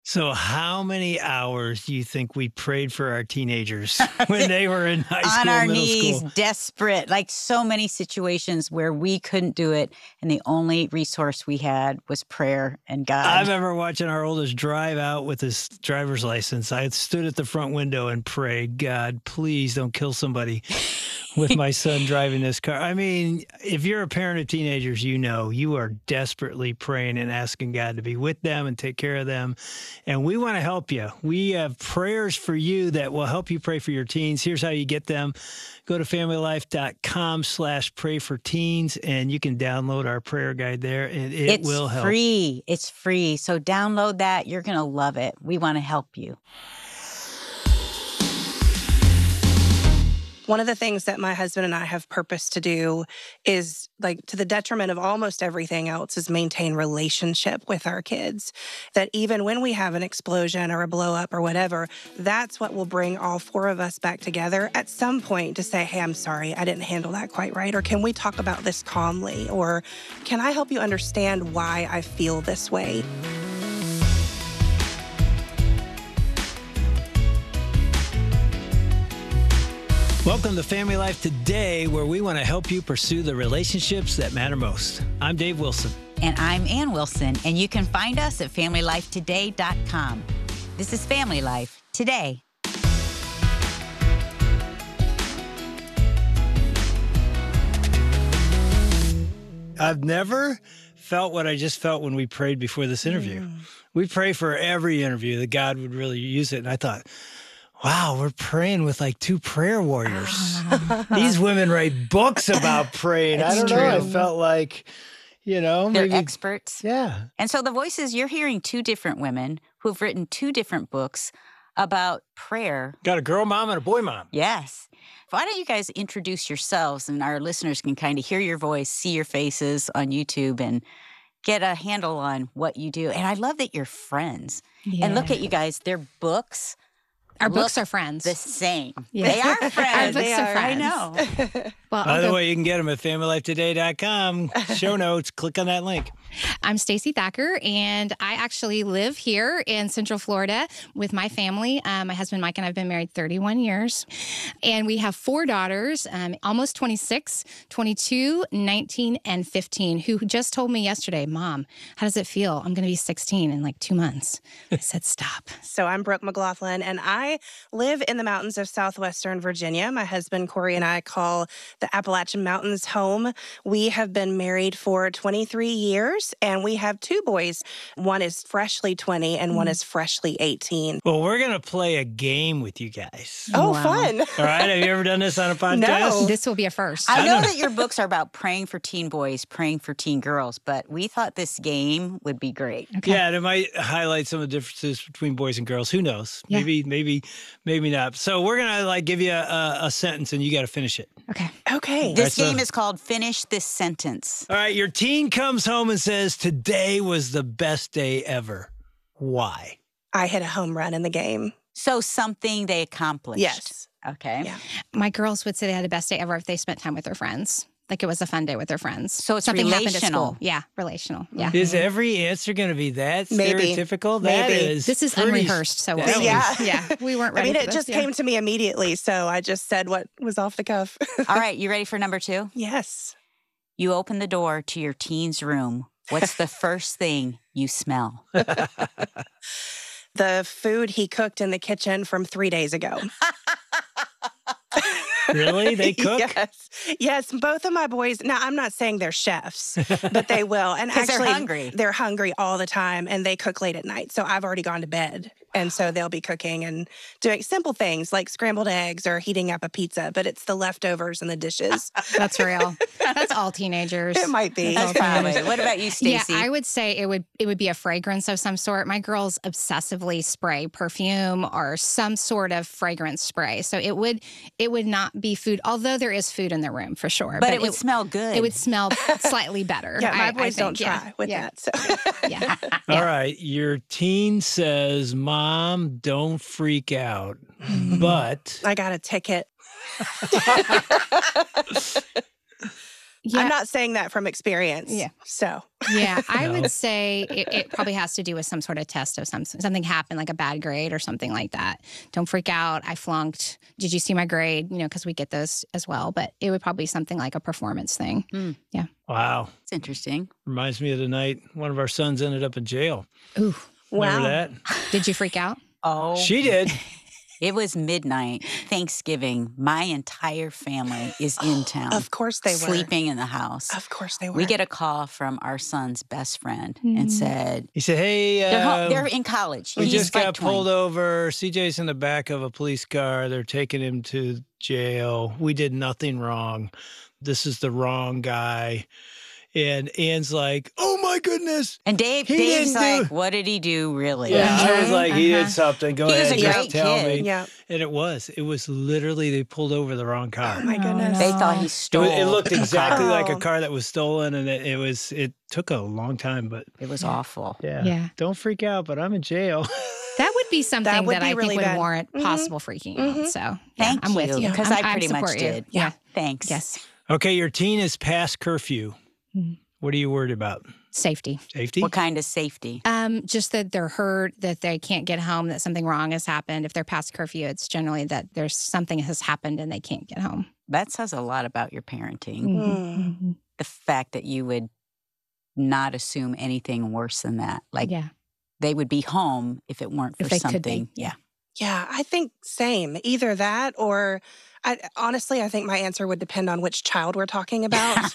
So how many hours do you think we prayed for our teenagers when they were in high On school, our middle knees, school? desperate, like so many situations where we couldn't do it, and the only resource we had was prayer and I God. remember watching our oldest drive out with his driver's license. I stood at the front window and prayed, God, please don't kill somebody with my son driving this car. I mean, if you're a parent of teenagers, you know you are desperately praying and asking God to be with them and take care of them. And we want to help you. We have prayers for you that will help you pray for your teens. Here's how you get them. Go to familylife.com/pray for teens, and you can download our prayer guide there, and it It's will help. free. It's free. So download that. You're going to love it. We want to help you. One of the things that my husband and I have purposed to do is, like, to the detriment of almost everything else, is maintain relationship with our kids. That even when we have an explosion or a blow up or whatever, that's what will bring all four of us back together at some point to say, hey, I'm sorry, I didn't handle that quite right. Or can we talk about this calmly? Or can I help you understand why I feel this way? Welcome to Family Life Today, where we want to help you pursue the relationships that matter most. I'm Dave Wilson. And I'm Ann Wilson, and you can find us at FamilyLifeToday.com. This is Family Life Today. I've never felt what I just felt when we prayed before this interview. We pray for every interview that God would really use it. And I thought, wow, we're praying with like two prayer warriors. These women write books about praying. I don't know. I felt like, They're maybe experts. Yeah. And so the voices, you're hearing two different women who've written two different books about prayer. Got a girl mom and a boy mom. Yes. Why don't you guys introduce yourselves, and our listeners can kind of hear your voice, see your faces on YouTube, and get a handle on what you do. And I love that you're friends. Yeah. And look at you guys, their books. Our books are friends. The same. Yeah. They are friends. Our books are I friends. know. Well, By the way, you can get them at FamilyLifeToday.com. Show notes. Click on that link. I'm Stacy Thacker, and I actually live here in Central Florida with my family. My husband, Mike, and I have been married 31 years. And we have four daughters, almost 26, 22, 19, and 15, who just told me yesterday, Mom, how does it feel? I'm going to be 16 in like 2 months. I said, stop. So I'm Brooke McLaughlin, and I live in the mountains of southwestern Virginia. My husband, Corey, and I call the Appalachian Mountains home. We have been married for 23 years, and we have two boys. One is freshly 20, and one is freshly 18. Well, we're going to play a game with you guys. Oh, Wow. fun. All right. Have you ever done this on a podcast? No. This will be a first. I know that your books are about praying for teen boys, praying for teen girls, but we thought this game would be great. Okay. Yeah, and it might highlight some of the differences between boys and girls. Who knows? Yeah. Maybe not. So we're gonna give you a sentence, and you got to finish it. Okay. Okay. This so- game is called Finish This Sentence. All right. Your teen comes home and says, "Today was the best day ever." Why? I hit a home run in the game. So something they accomplished. Yes. Okay. Yeah. My girls would say they had the best day ever if they spent time with their friends. Like it was a fun day with their friends. So it's something happened at relational. school. Yeah, relational. Yeah. Is every answer going to be that Maybe. stereotypical? That Maybe. is. This is pretty- unrehearsed, so that we'll see. Yeah. Yeah, we weren't I ready mean, for it this. just Yeah. came to me immediately, so I just said what was off the cuff. All right. You ready for number 2? Yes. You open the door to your teen's room. What's the first thing you smell? The food he cooked in the kitchen from 3 days ago. Really? They cook? Yes. Yes, both of my boys. Now, I'm not saying they're chefs, but they will. And 'Cause they're actually, hungry. they're hungry all the time, and they cook late at night. So I've already gone to bed. And so they'll be cooking and doing simple things like scrambled eggs or heating up a pizza, but it's the leftovers and the dishes. That's real. That's all teenagers. It might be. That's probably. What about you, Stacey? Yeah, I would say it would be a fragrance of some sort. My girls obsessively spray perfume or some sort of fragrance spray. So it would not be food, although there is food in the room for sure. but it would smell good. It would smell slightly better. Yeah, my I boys don't think. try with Yeah. that. So. Yeah. All right. Your teen says, "Mom, don't freak out." But I got a ticket. Yeah. I'm not saying that from experience. Yeah. So. Yeah, I No. would say it probably has to do with some sort of test of something happened, like a bad grade or something like that. Don't freak out. I flunked. Did you see my grade? Because we get those as well. But it would probably be something like a performance thing. Yeah. Wow. It's interesting. Reminds me of the night one of our sons ended up in jail. Ooh. Remember Wow. that? Did you freak out? Oh, She did. it was midnight, Thanksgiving. My entire family is in town. Of course they were. Sleeping in the house. Of course they were. We get a call from our son's best friend and said, He said, hey, they're in college. we He's just like got 20. pulled over. CJ's in the back of a police car. They're taking him to jail. We did nothing wrong. This is the wrong guy. And Ann's like, oh my goodness. And He Dave's didn't like, do- what did he do really? Yeah, I was like, he Uh-huh. did something. Go He was ahead, a just great tell kid. me. Yeah. And it was literally they pulled over the wrong car. Oh my goodness. They thought he It, stole. it looked the exactly car. like a Oh. car that was stolen, and it took a long time, but It was awful. yeah. Yeah. Don't freak out, but I'm in jail. That would be something would that be I really think would bad. warrant Mhm. possible freaking out. Mhm. So yeah, Thank I'm with you. Because I'm- I I pretty much support you. did. Yeah. Thanks. Yes. Okay, your teen is past curfew. Mhm. What are you worried about? Safety. Safety? What kind of safety? Just that they're hurt, that they can't get home, that something wrong has happened. If they're past curfew, it's generally that there's something has happened and they can't get home. That says a lot about your parenting. Mhm. The fact that you would not assume anything worse than that. Like Yeah. they would be home if it weren't for If they could something. be. Yeah. Yeah, I think same. Either that or honestly, I think my answer would depend on which child we're talking about.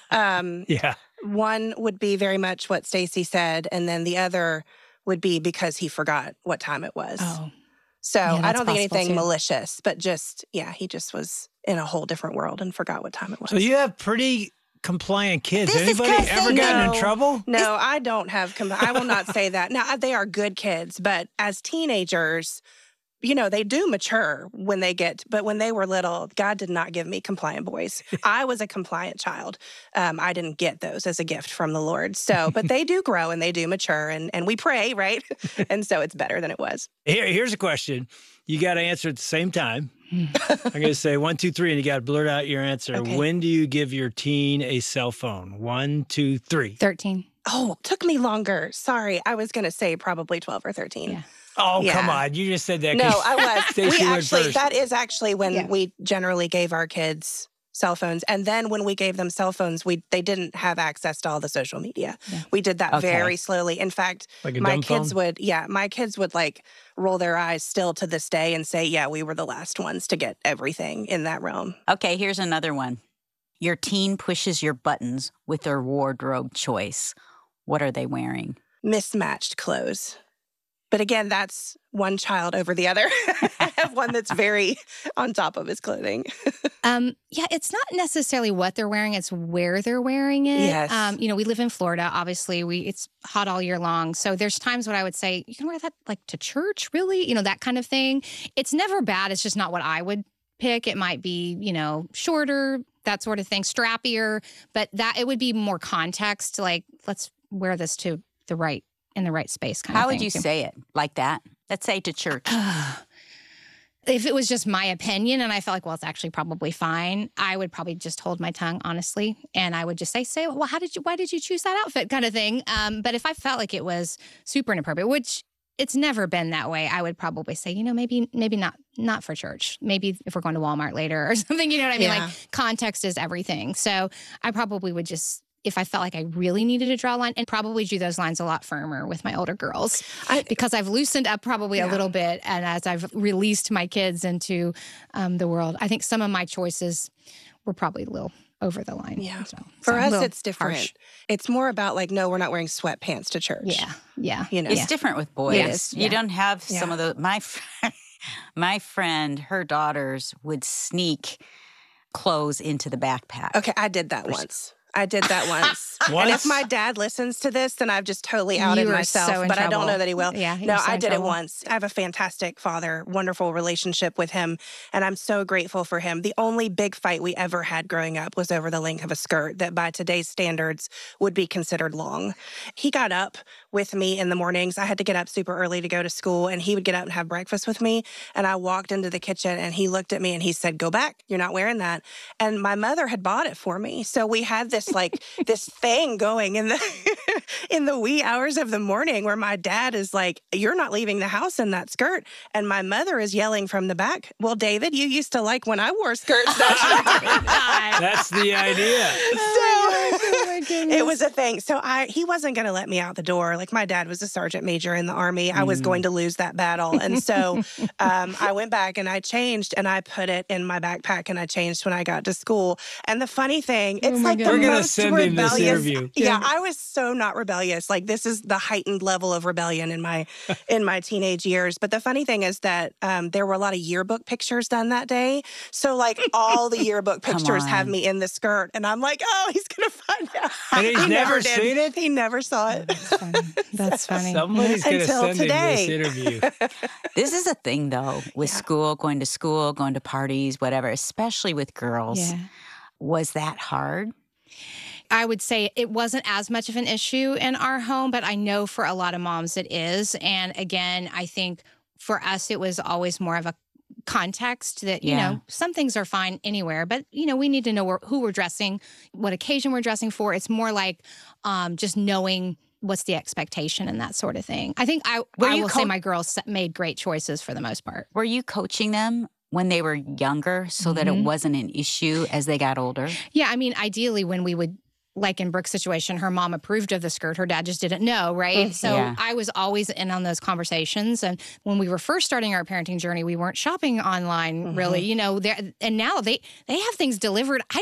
Yeah. One would be very much what Stacy said, and then the other would be because he forgot what time it was. Oh. So Yeah, I that's don't think possible, anything too. malicious, but just, yeah, he just was in a whole different world and forgot what time it was. So you have pretty compliant kids. This is Anybody 'cause ever they gotten know. in trouble? No, I don't have, I will not say that. Now, they are good kids, but as teenagers, they do mature when they but when they were little, God did not give me compliant boys. I was a compliant child. I didn't get those as a gift from the Lord. So, but they do grow and they do mature and we pray, right? And so it's better than it was. Here's a question. You got to answer at the same time. I'm going to say 1, 2, 3, and you got to blurt out your answer. Okay. When do you give your teen a cell phone? 1, 2, 3. 13. Oh, took me longer. Sorry. I was going to say probably 12 or 13. Yeah. Oh, Yeah. come on. You just said that. No, I was. Stacey went first. That is actually when Yeah. we generally gave our kids cell phones. And then when we gave them cell phones, they didn't have access to all the social media. Yeah. We did that Okay. very slowly. In fact, Like a my dumb kids phone? my kids would like roll their eyes still to this day and say, yeah, we were the last ones to get everything in that realm. Okay, here's another one. Your teen pushes your buttons with their wardrobe choice. What are they wearing? Mismatched clothes. But again, that's one child over the other. I have one that's very on top of his clothing. Yeah, it's not necessarily what they're wearing; it's where they're wearing it. Yes. We live in Florida. Obviously, it's hot all year long. So there's times when I would say, "You can wear that like to church, really?" That kind of thing. It's never bad. It's just not what I would pick. It might be, shorter, that sort of thing, strappier, but that it would be more context. Like, let's wear this to in the right space. Kind How of would thing, you too. say it? Like that? Let's say to church. If it was just my opinion and I felt like, well, it's actually probably fine, I would probably just hold my tongue, honestly. And I would just say, well, why did you choose that outfit kind of thing? But if I felt like it was super inappropriate, which it's never been that way, I would probably say, maybe not for church. Maybe if we're going to Walmart later or something, you know what I mean? Yeah. Like context is everything. So I probably would just, if I felt like I really needed to draw a line, and probably do those lines a lot firmer with my older girls because I've loosened up probably a Yeah. little bit. And as I've released my kids into the world, I think some of my choices were probably a little over the line. Yeah. So For a us, little it's different. harsh. It's more about like, no, we're not wearing sweatpants to church. Yeah. It's different with boys. Yes, You yeah. don't have some Yeah. of the my friend, her daughters would sneak clothes into the backpack. Okay, I did that once. I did that once. And if my dad listens to this, then I've just totally outed You are myself. so in But I don't trouble. know that he will. Yeah, you're No, so I in did it trouble. once. I have a fantastic father, wonderful relationship with him, and I'm so grateful for him. The only big fight we ever had growing up was over the length of a skirt that by today's standards would be considered long. He got up with me in the mornings. I had to get up super early to go to school, and he would get up and have breakfast with me. And I walked into the kitchen, and he looked at me and he said, "Go back. You're not wearing that." And my mother had bought it for me. So we had this this thing going in the in the wee hours of the morning where my dad is like, "You're not leaving the house in that skirt." And my mother is yelling from the back, "Well, David, you used to like when I wore skirts." That's the idea. Oh my goodness. It was a thing. So he wasn't going to let me out the door. Like my dad was a sergeant major in the Army. I was going to lose that battle. And so I went back and I changed and I put it in my backpack and I changed when I got to school. And the funny thing, it's my like the goodness. We're gonna most send him this rebellious. interview. Yeah, I was so not rebellious. Like this is the heightened level of rebellion in my teenage years. But the funny thing is that there were a lot of yearbook pictures done that day. So like all the yearbook pictures have on. me in the skirt. And I'm like, oh, he's going to find out. And he's He never did. seen it? He never saw it. That's funny. That's funny. Somebody's going to Until send today. him this interview. This is a thing, though, with school, going to parties, whatever, especially with girls. Yeah. Was that hard? I would say it wasn't as much of an issue in our home, but I know for a lot of moms it is. And again, I think for us, it was always more of a context that, you Yeah. know, some things are fine anywhere, but, you know, we need to know who we're dressing, what occasion we're dressing for. It's more like just knowing what's the expectation and that sort of thing. I think I will say my girls made great choices for the most part. Were you coaching them when they were younger so that it wasn't an issue as they got older? Yeah, I mean, ideally when we would, like in Brooke's situation, her mom approved of the skirt. Her dad just didn't know, right? So Yeah. I was always in on those conversations. And when we were first starting our parenting journey, we weren't shopping online really, you know, and now they have things delivered. I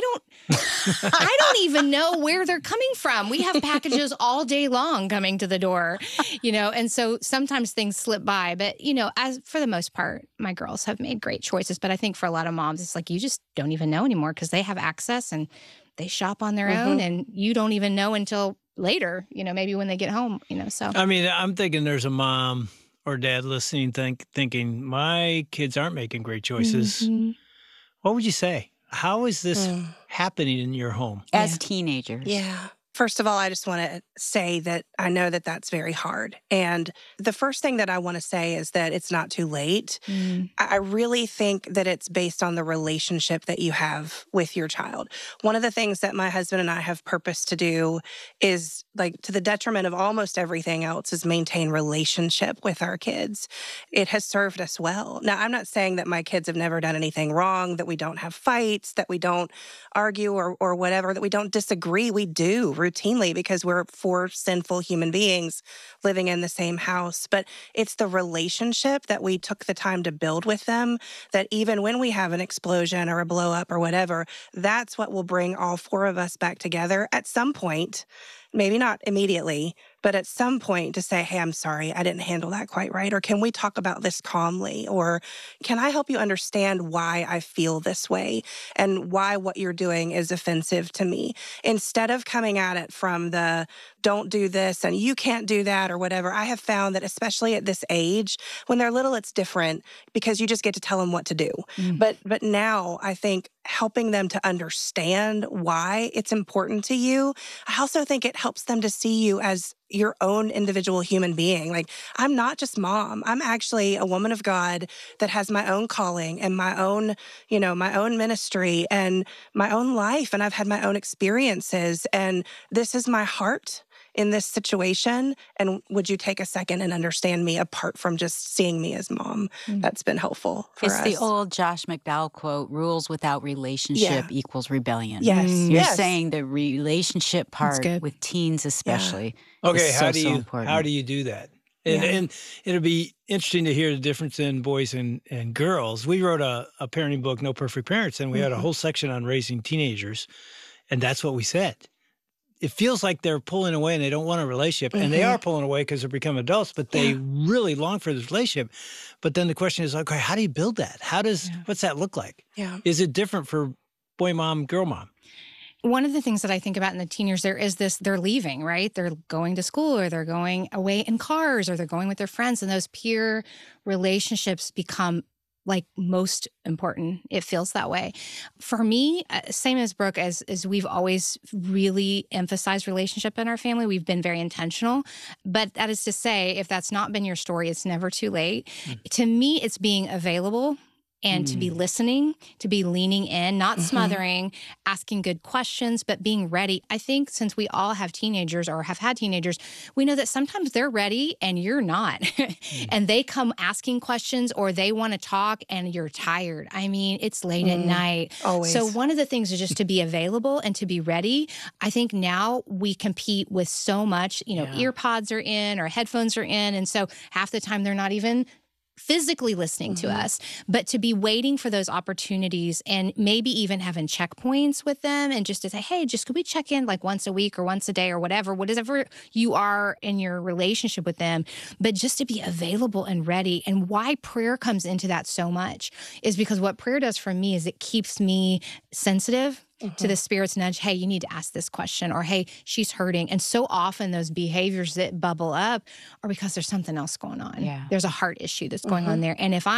don't even know where they're coming from. We have packages all day long coming to the door, you know, and so sometimes things slip by. But, you know, as for the most part, my girls have made great choices. But I think for a lot of moms, it's like you just don't even know anymore because they have access and they shop on their own and you don't even know until later, you know, maybe when they get home, you know, so. I mean, I'm thinking there's a mom or dad listening thinking, my kids aren't making great choices. Mhm. What would you say? How is this happening in your home? As teenagers? Yeah. First of all, I just want to say that I know that that's very hard. And the first thing that I want to say is that it's not too late. I really think that it's based on the relationship that you have with your child. One of the things that my husband and I have purposed to do is, like, to the detriment of almost everything else, is maintain relationship with our kids. It has served us well. Now, I'm not saying that my kids have never done anything wrong, that we don't have fights, that we don't argue or whatever, that we don't disagree. We do routinely because we're four sinful human beings living in the same house. But it's the relationship that we took the time to build with them that even when we have an explosion or a blow up or whatever, that's what will bring all four of us back together at some point. Maybe not immediately, but at some point to say, hey, I'm sorry, I didn't handle that quite right. Or can we talk about this calmly? Or can I help you understand why I feel this way and why what you're doing is offensive to me? Instead of coming at it from the don't do this and you can't do that or whatever, I have found that especially at this age, when they're little, it's different because you just get to tell them what to do. But now I think helping them to understand why it's important to you, I also think it helps them to see you as your own individual human being. Like, I'm not just mom. I'm actually a woman of God that has my own calling and my own, you know, my own ministry and my own life. And I've had my own experiences. And this is my heart in this situation. And would you take a second and understand me apart from just seeing me as mom? That's been helpful for It's us. the old Josh McDowell quote, rules without relationship equals rebellion. Yes. You're Yes. saying the relationship part good. with teens especially Okay, is how so important. do you do that? And it'll be interesting to hear the difference in boys and girls. We wrote a parenting book, No Perfect Parents, and we had a whole section on raising teenagers, and that's what we said. It feels like they're pulling away and they don't want a relationship, and they are pulling away because they're becoming adults, but they really long for this relationship. But then the question is, okay, how do you build that? What's that look like? Yeah. Is it different for boy mom, girl mom? One of the things that I think about in the teen years, there is this, they're leaving, right? They're going to school or they're going away in cars or they're going with their friends. And those peer relationships become like most important. It feels that way. For me, same as Brooke, as we've always really emphasized relationship in our family. We've been very intentional. But that is to say, if that's not been your story, it's never too late. To me, it's being available and to be listening, to be leaning in, not smothering, asking good questions, but being ready. I think since we all have teenagers or have had teenagers, we know that sometimes they're ready and you're not. And they come asking questions or they want to talk and you're tired. I mean, it's late at night. Always. So one of the things is just to be available and to be ready. I think now we compete with so much, ear pods are in or headphones are in. And so half the time they're not even physically listening to us, but to be waiting for those opportunities and maybe even having checkpoints with them and just to say, hey, just could we check in like once a week or once a day or whatever you are in your relationship with them, but just to be available and ready. And why prayer comes into that so much is because what prayer does for me is it keeps me sensitive to the Spirit's nudge. Hey, you need to ask this question, or hey, she's hurting. And so often those behaviors that bubble up are because there's something else going on. Yeah. There's a heart issue that's going on there. And if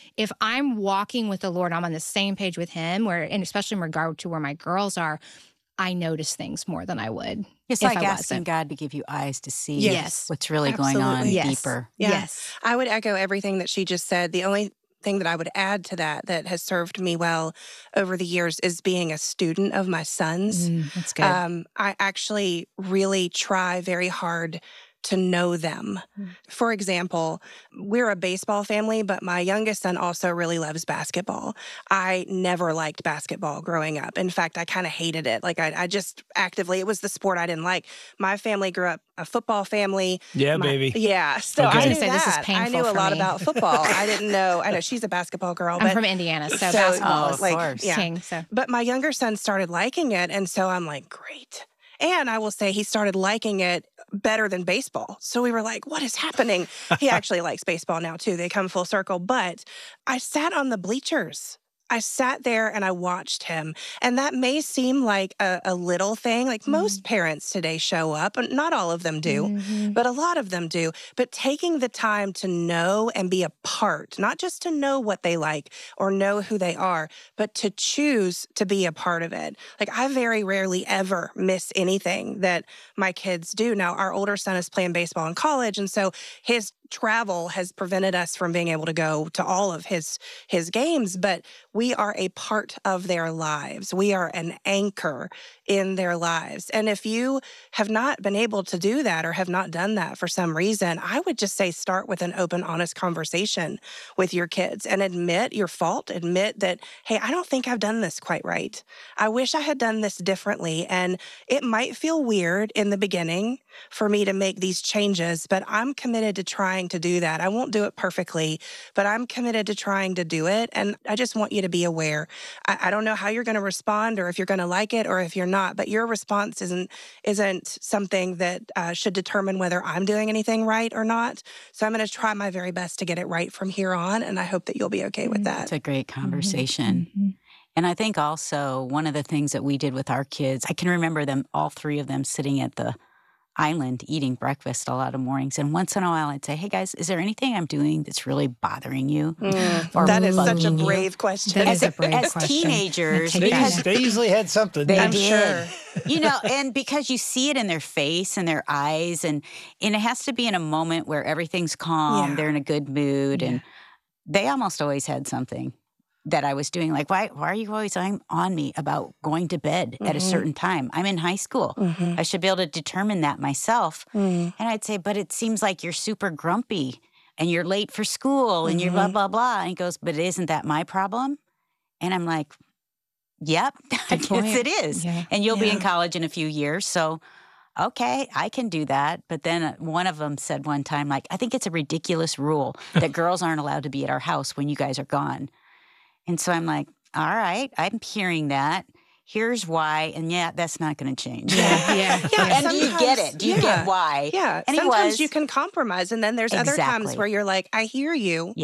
I'm walking with the Lord, I'm on the same page with him, and especially in regard to where my girls are, I notice things more than I would. It's if like I asking wasn't. God to give you eyes to see Yes. what's really going on Absolutely. Yes. deeper. Yeah. Yes. I would echo everything that she just said. The only thing that I would add to that has served me well over the years is being a student of my sons. That's good. I actually really try very hard to know them. For example, we're a baseball family, but my youngest son also really loves basketball. I never liked basketball growing up. In fact, I kind of hated it. Like I just actively, it was the sport I didn't like. My family grew up a football family. Yeah, baby. Yeah. So Okay. I I was knew gonna say, this is that. I painful knew a for lot me. about football. I didn't know. I know she's a basketball girl. I'm but from Indiana, so so- basketball Oh, is of like, course. yeah. king. So But my younger son started liking it. And so I'm like, great. And I will say he started liking it better than baseball. So we were like, what is happening? He actually likes baseball now too. They come full circle. But I sat on the bleachers. I sat there and I watched him. And that may seem like a little thing. Like most parents today show up, and not all of them do, but a lot of them do. But taking the time to know and be a part, not just to know what they like or know who they are, but to choose to be a part of it. Like I very rarely ever miss anything that my kids do. Now, our older son is playing baseball in college, and so his travel has prevented us from being able to go to all of his games, but we are a part of their lives. We are an anchor in their lives. And if you have not been able to do that or have not done that for some reason, I would just say start with an open, honest conversation with your kids and admit your fault. Admit that, hey, I don't think I've done this quite right. I wish I had done this differently. And it might feel weird in the beginning for me to make these changes, but I'm committed to trying to do that. I won't do it perfectly, but I'm committed to trying to do it. And I just want you to be aware. I don't know how you're going to respond or if you're going to like it or if you're not, but your response isn't something that should determine whether I'm doing anything right or not. So I'm going to try my very best to get it right from here on. And I hope that you'll be okay with that. It's a great conversation. And I think also one of the things that we did with our kids, I can remember them, all three of them sitting at the island eating breakfast a lot of mornings. And once in a while I'd say, hey guys, is there anything I'm doing that's really bothering you? Or That is such a bugging you? brave question. That is a brave As question. teenagers, Take because that. They usually had something. They I'm did. sure. And because you see it in their face and their eyes, and it has to be in a moment where everything's calm, Yeah. they're in a good mood, and they almost always had something that I was doing. Like, why are you always on me about going to bed at a certain time? I'm in high school. I should be able to determine that myself. And I'd say, but it seems like you're super grumpy and you're late for school and you're blah, blah, blah. And he goes, but isn't that my problem? And I'm like, yep, I guess point. it is. Yeah. And you'll be in college in a few years. So, okay, I can do that. But then one of them said one time, like, I think it's a ridiculous rule that girls aren't allowed to be at our house when you guys are gone. And so I'm like, all right, I'm hearing that. Here's why. And yeah, that's not going to change. Yeah. And do you get it? Do you get why? Yeah. And he Sometimes was. you can compromise. And then there's other times Exactly. where you're like, I hear you. Yeah.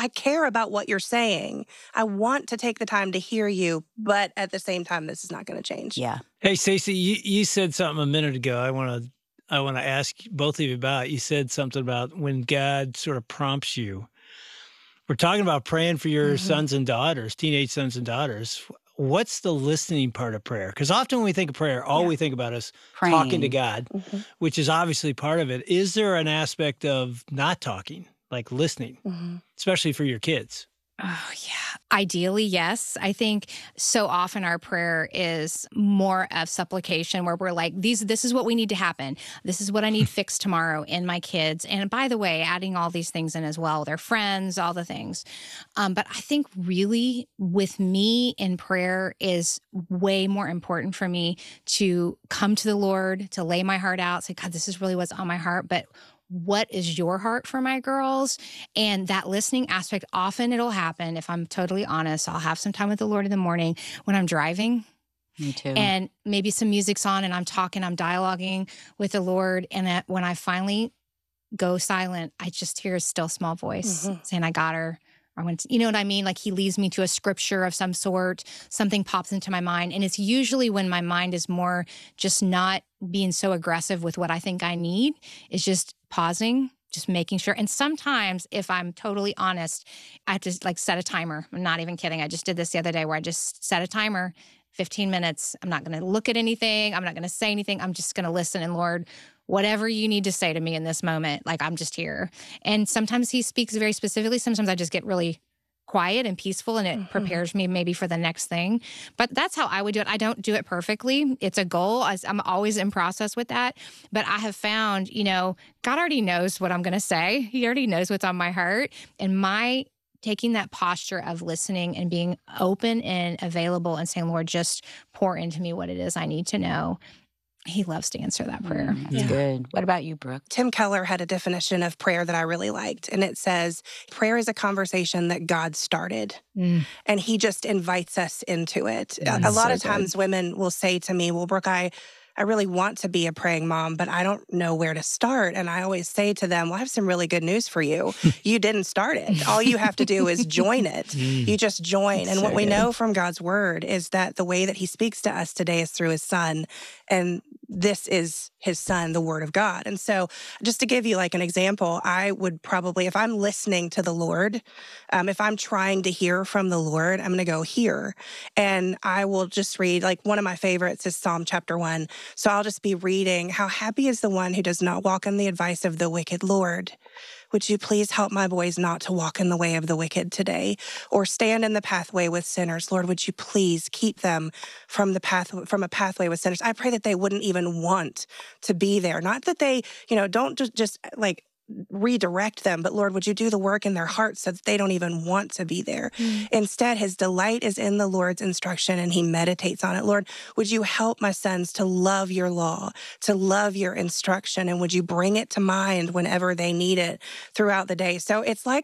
I care about what you're saying. I want to take the time to hear you, but at the same time, this is not going to change. Yeah. Hey, Stacey, you said something a minute ago. I want to ask both of you about. You said something about when God sort of prompts you. We're talking about praying for your sons and daughters, teenage sons and daughters. What's the listening part of prayer? Because often when we think of prayer, all we think about is talking to God, which is obviously part of it. Is there an aspect of not talking, like listening, especially for your kids? Oh, yeah. Ideally, yes. I think so often our prayer is more of supplication where we're like, this is what we need to happen. This is what I need fixed tomorrow in my kids. And by the way, adding all these things in as well, their friends, all the things. But I think really with me in prayer is way more important for me to come to the Lord, to lay my heart out, say, God, this is really what's on my heart. But what is your heart for my girls? And that listening aspect, often it'll happen. If I'm totally honest, I'll have some time with the Lord in the morning when I'm driving. Me too. And maybe some music's on and I'm talking, I'm dialoguing with the Lord. And that when I finally go silent, I just hear a still small voice saying, I got her. Or when, you know what I mean? Like he leads me to a scripture of some sort, something pops into my mind. And it's usually when my mind is more just not being so aggressive with what I think I need, is just pausing, just making sure. And sometimes if I'm totally honest, I have to like set a timer. I'm not even kidding. I just did this the other day where I just set a timer, 15 minutes. I'm not going to look at anything. I'm not going to say anything. I'm just going to listen. And Lord, whatever you need to say to me in this moment, like I'm just here. And sometimes he speaks very specifically. Sometimes I just get really quiet and peaceful and it prepares me maybe for the next thing. But that's how I would do it. I don't do it perfectly. It's a goal. I'm always in process with that. But I have found, God already knows what I'm going to say. He already knows what's on my heart. And my taking that posture of listening and being open and available and saying, Lord, just pour into me what it is I need to know. He loves to answer that prayer. That's good. What about you, Brooke? Tim Keller had a definition of prayer that I really liked. And it says, prayer is a conversation that God started. And he just invites us into it. A lot of times women will say to me, well, Brooke, I really want to be a praying mom, but I don't know where to start. And I always say to them, well, I have some really good news for you. You didn't start it. All you have to do is join it. You just join. And what we know from God's word is that the way that he speaks to us today is through his son. And this is his son, the word of God. And so just to give you like an example, I would probably, if I'm listening to the Lord, if I'm trying to hear from the Lord, I'm going to go here. And I will just read, like one of my favorites is Psalm chapter 1. So I'll just be reading, how happy is the one who does not walk in the advice of the wicked, Lord. Would you please help my boys not to walk in the way of the wicked today or stand in the pathway with sinners? Lord, would you please keep them from a pathway with sinners? I pray that they wouldn't even want to be there. Not that they, don't just like redirect them, but Lord, would you do the work in their hearts so that they don't even want to be there? Instead, his delight is in the Lord's instruction and he meditates on it. Lord, would you help my sons to love your law, to love your instruction, and would you bring it to mind whenever they need it throughout the day? So it's like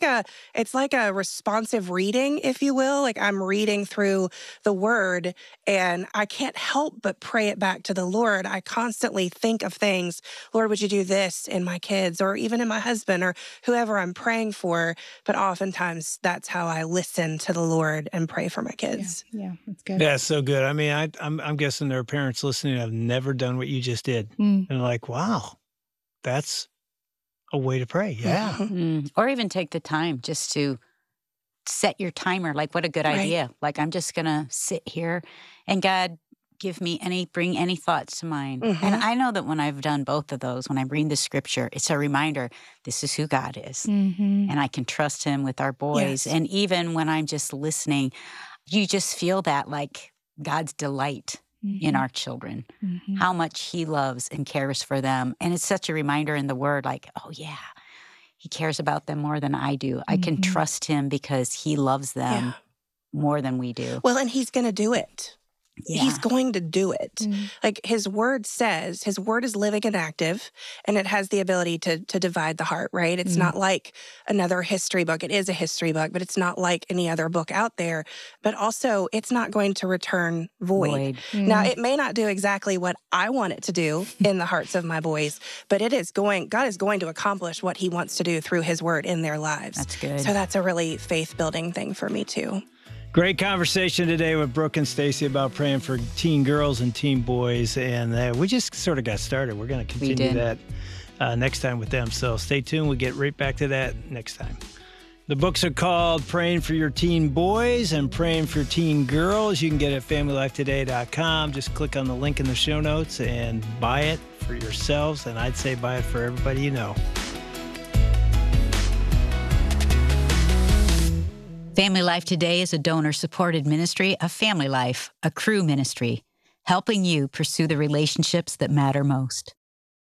a responsive reading, if you will. Like I'm reading through the word and I can't help but pray it back to the Lord. I constantly think of things. Lord, would you do this in my kids or even in my husband or whoever I'm praying for? But oftentimes that's how I listen to the Lord and pray for my kids. Yeah, that's good. Yeah, so good. I mean, I'm guessing there are parents listening have never done what you just did. And like, wow, that's a way to pray. Yeah. Or even take the time just to set your timer. Like, what a good idea. Like, I'm just going to sit here and God, bring any thoughts to mind. And I know that when I've done both of those, when I read the scripture, it's a reminder, this is who God is. And I can trust him with our boys. Yes. And even when I'm just listening, you just feel that like God's delight in our children, how much he loves and cares for them. And it's such a reminder in the word, like, oh yeah, he cares about them more than I do. I can trust him because he loves them more than we do. Well, and he's going to do it. He's going to do it. Like his word says, his word is living and active, and it has the ability to divide the heart, right? It's not like another history book. It is a history book, but it's not like any other book out there. But also, it's not going to return void. Now, it may not do exactly what I want it to do in the hearts of my boys, but God is going to accomplish what he wants to do through his word in their lives. That's good. So that's a really faith-building thing for me, too. Great conversation today with Brooke and Stacy about praying for teen girls and teen boys. And we just sort of got started. We're going to continue that next time with them. So stay tuned. We'll get right back to that next time. The books are called Praying for Your Teen Boys and Praying for Teen Girls. You can get it at FamilyLifeToday.com. Just click on the link in the show notes and buy it for yourselves. And I'd say buy it for everybody you know. Family Life Today is a donor-supported ministry of Family Life, a Cru ministry, helping you pursue the relationships that matter most.